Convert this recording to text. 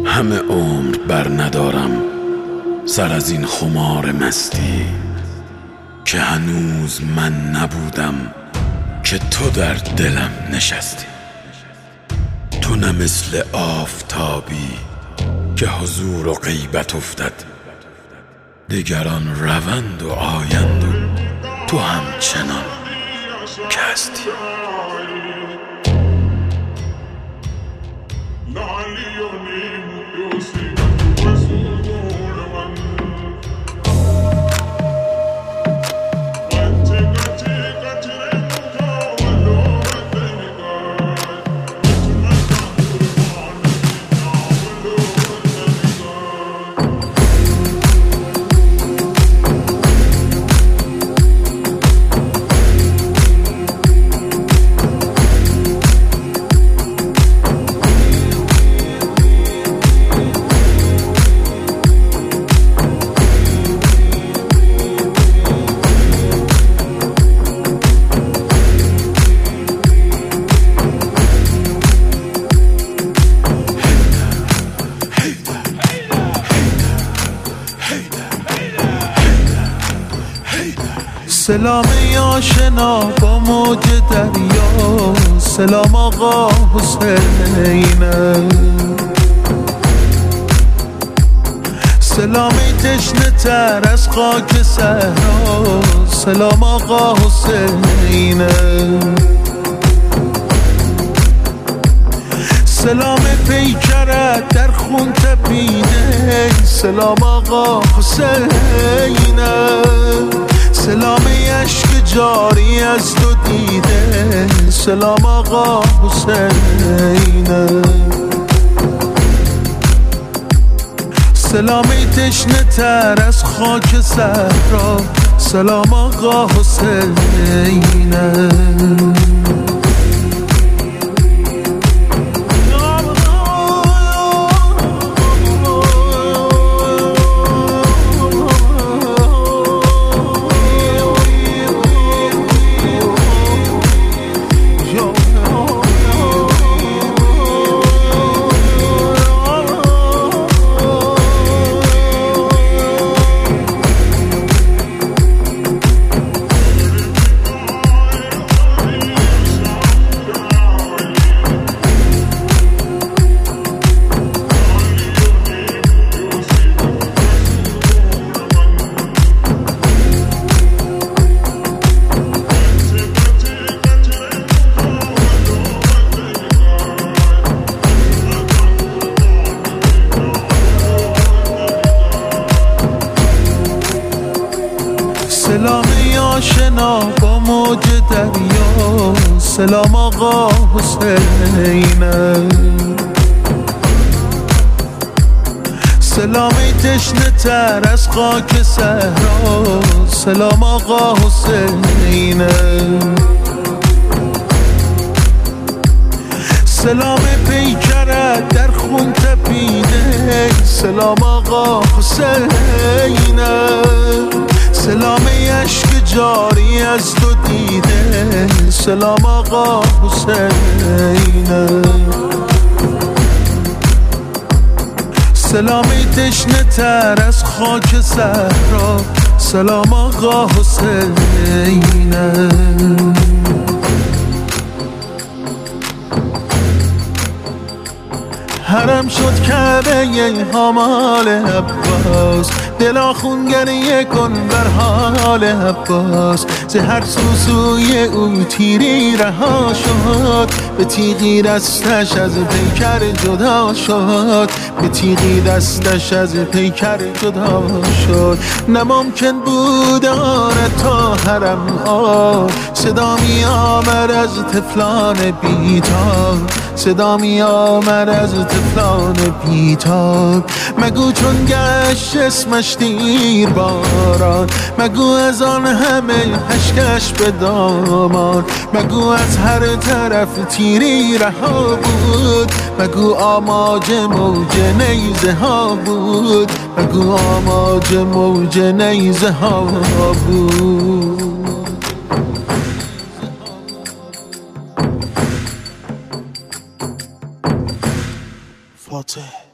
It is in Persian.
همه عمر بر ندارم سر از این خمار مستی که هنوز من نبودم که تو در دلم نشستی. تو نه مثل آفتابی که حضور و غیبت افتد، دیگران روند و آیند و تو همچنان که هستی. سلام آشنا با موج دریا، سلام آقا حسینه، سلام تشنه تر از خاک صحرا، سلام آقا حسینه، سلام پیکرت در خون تپیده، سلام آقا حسینه، سلام اشک جاری از تو دیده، سلام آقا حسینه، سلام تشنه تر از خاک صحرا، سلام آقا حسینه. سلام آشنا با موج دریا، سلام آقا حسینه، سلام تشنه تر از خاک صحرا، سلام آقا حسینه، سلام پیکرت در خون تپیده، سلام آقا حسینه، سلام اشک جاری از تو دیده، سلام آقا حسینه، سلام تشنه تر از خاک صحرا، سلام آقا حسینه. حرم شد کعبه حمال عباس، دلا خونگریه کن بر حال عباس، ز هر سوی او تیری رها شد، به تیغی دستش از پیکر جدا شد، به تیغی دستش از پیکر جدا شد. نممکن بود آن تا حرم آب، صدا می آمد از طفلان بیتاب، صدا می آمد از طفلان بیتاب. مگو چون گشت اسمش دیر باران، مگو از آن همه اشکش به دامان، مگو از هر طرف تیری رها بود، مگو آماج موج نیزه ها بود، مگو آماج موج نیزه ها بود. فاتح